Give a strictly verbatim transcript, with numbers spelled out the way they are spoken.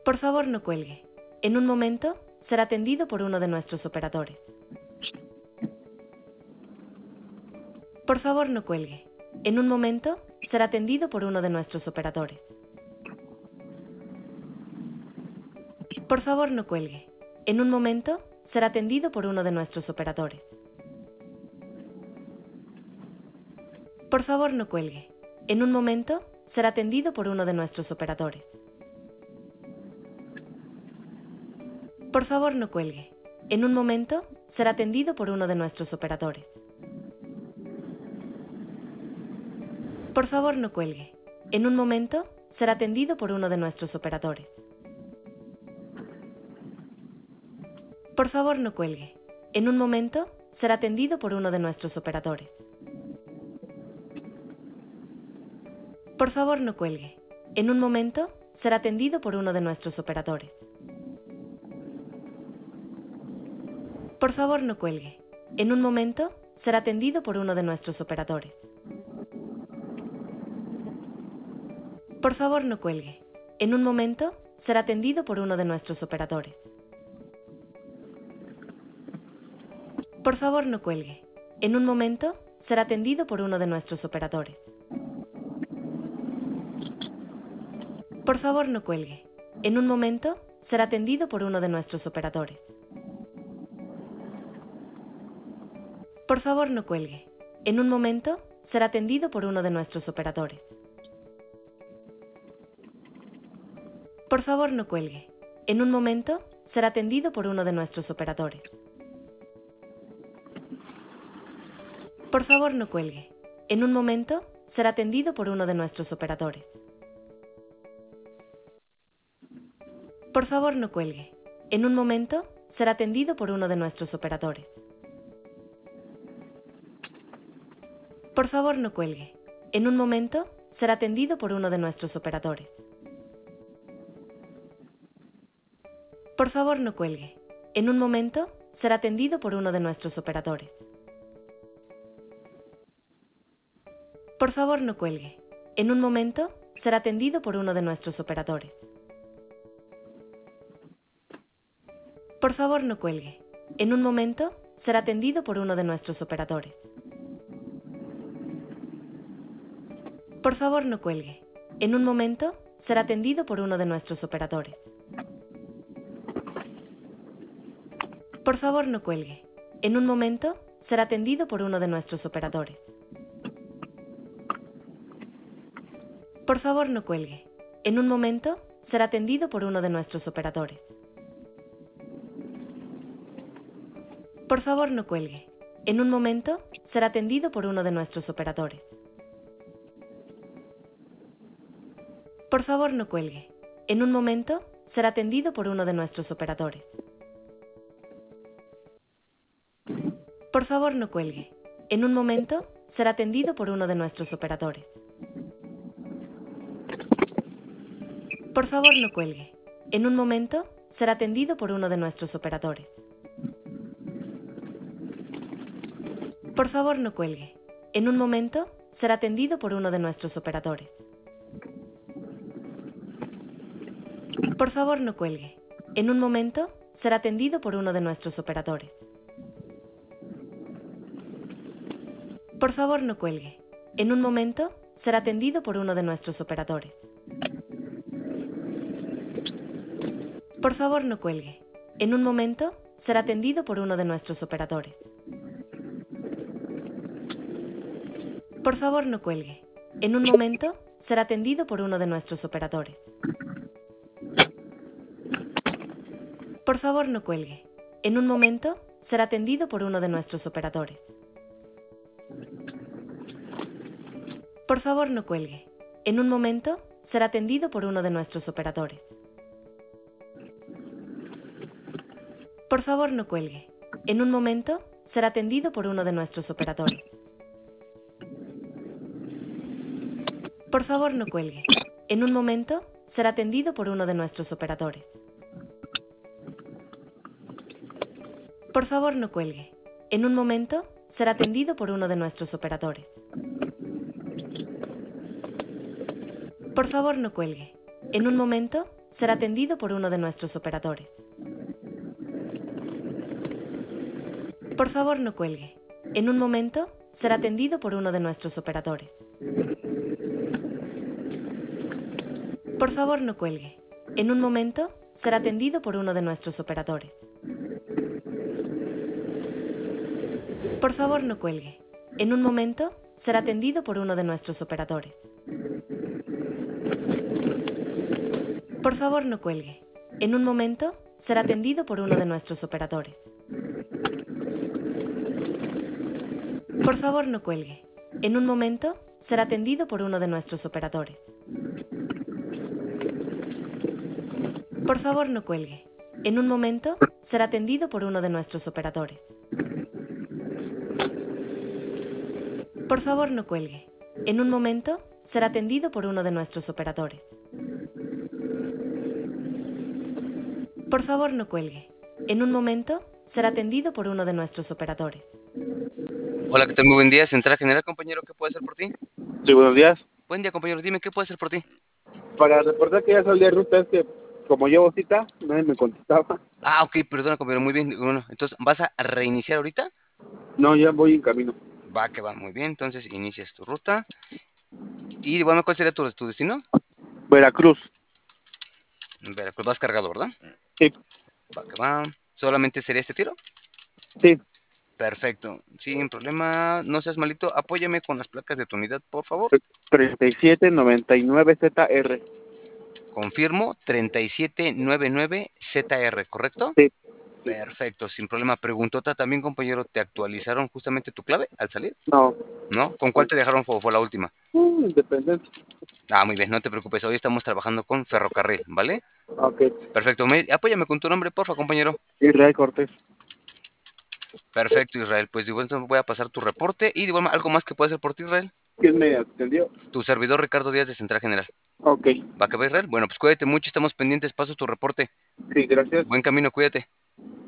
Por favor, no cuelgue. En un momento, será atendido por uno de nuestros operadores. Por favor, no cuelgue. En un momento, será atendido por uno de nuestros operadores. Por favor, no cuelgue. En un momento, será atendido por uno de nuestros operadores. Por favor, no cuelgue. En un momento, será atendido por uno de nuestros operadores. Por favor, no cuelgue. En un momento, será atendido por uno de nuestros operadores. Por favor, no cuelgue. En un momento, será atendido por uno de nuestros operadores. Por favor, no cuelgue. En un momento, será atendido por uno de nuestros operadores. Por favor, no cuelgue. En un momento, será atendido por uno de nuestros operadores. Por favor, no cuelgue. En un momento, será atendido por uno de nuestros operadores. Por favor, no cuelgue. En un momento, será atendido por uno de nuestros operadores. Por favor, no cuelgue. En un momento, será atendido por uno de nuestros operadores. Por favor, no cuelgue. En un momento, será atendido por uno de nuestros operadores. Por favor, no cuelgue. En un momento, será atendido por uno de nuestros operadores. Por favor, no cuelgue. En un momento, será atendido por uno de nuestros operadores. Por favor, no cuelgue. En un momento, será atendido por uno de nuestros operadores. Por favor, no cuelgue. En un momento, será atendido por uno de nuestros operadores. Por favor, no cuelgue. En un momento, será atendido por uno de nuestros operadores. Por favor, no cuelgue. En un momento, será atendido por uno de nuestros operadores. Por favor, no cuelgue. En un momento, será atendido por uno de nuestros operadores. Por favor, no cuelgue. En un momento, será atendido por uno de nuestros operadores. Por favor, no cuelgue. En un momento, será atendido por uno de nuestros operadores. Por favor, no cuelgue. En un momento, será atendido por uno de nuestros operadores. Por favor, no cuelgue. En un momento, será atendido por uno de nuestros operadores. Por favor, no cuelgue. En un momento, será atendido por uno de nuestros operadores. Por favor, no cuelgue. En un momento, será atendido por uno de nuestros operadores. Por favor, no cuelgue. En un momento, será atendido por uno de nuestros operadores. Por favor, no cuelgue. En un momento, será atendido por uno de nuestros operadores. Por favor, no cuelgue. En un momento, será atendido por uno de nuestros operadores. Por favor, no cuelgue. En un momento, será atendido por uno de nuestros operadores. Por favor, no cuelgue. En un momento, será atendido por uno de nuestros operadores. Por favor, no cuelgue. En un momento, será atendido por uno de nuestros operadores. Por favor, no cuelgue. En un momento, será atendido por uno de nuestros operadores. Por favor, no cuelgue. En un momento, será atendido por uno de nuestros operadores. Por favor, no cuelgue. En un momento, será atendido por uno de nuestros operadores. Por favor, no cuelgue. En un momento, será atendido por uno de nuestros operadores. Por favor, no cuelgue. En un momento, será atendido por uno de nuestros operadores. Por favor, no cuelgue. En un momento, será atendido por uno de nuestros operadores. Por favor, no cuelgue. En un momento, será atendido por uno de nuestros operadores. Por favor, no cuelgue. En un momento, será atendido por uno de nuestros operadores. Por favor, no cuelgue. En un momento, será atendido por uno de nuestros operadores. Por favor, no cuelgue. En un momento, será atendido por uno de nuestros operadores. Por favor, no cuelgue. En un momento, será atendido por uno de nuestros operadores. Por favor, no cuelgue. En un momento, será atendido por uno de nuestros operadores. Por favor, no cuelgue. En un momento, será atendido por uno de nuestros operadores. Por favor, no cuelgue. En un momento, será atendido por uno de nuestros operadores. Por favor, no cuelgue. En un momento, será atendido por uno de nuestros operadores. Hola, ¿qué tal? Muy buen día. Central General, compañero, ¿qué puede hacer por ti? Sí, buenos días. Buen día, compañero. Dime, ¿qué puede hacer por ti? Para reportar que ya salí de ruta, es que como llevo cita, nadie me contestaba. Ah, ok, perdona, compañero. Muy bien. Bueno, entonces, ¿vas a reiniciar ahorita? No, ya voy en camino. Va, que va. Muy bien. Entonces, inicias tu ruta. Y, bueno, ¿cuál sería tu, tu destino? Veracruz. Veracruz. Vas cargado, ¿verdad? Sí. Va, que va. ¿Solamente sería este tiro? Sí. Perfecto. Sin problema. No seas malito. Apóyame con las placas de tu unidad, por favor. treinta y siete noventa y nueve Z R. Confirmo, treinta y siete noventa y nueve Z R, ¿correcto? Sí. Perfecto, sin problema. Preguntota también, compañero, ¿te actualizaron justamente tu clave al salir? No. ¿No? ¿Con cuál te dejaron fue, fue la última? Uh, Independencia. Ah, muy bien, no te preocupes. Hoy estamos trabajando con Ferrocarril, ¿vale? Ok. Perfecto. Me, apóyame con tu nombre, porfa, compañero. Israel Cortés. Perfecto, Israel. Pues de igual forma voy a pasar tu reporte y de igual algo más que pueda hacer por ti, Israel. ¿Quién me atendió? Tu servidor Ricardo Díaz de Central General. Ok. ¿Va que va, Israel? Bueno, pues cuídate mucho, estamos pendientes. Paso tu reporte. Sí, gracias. Buen camino, cuídate.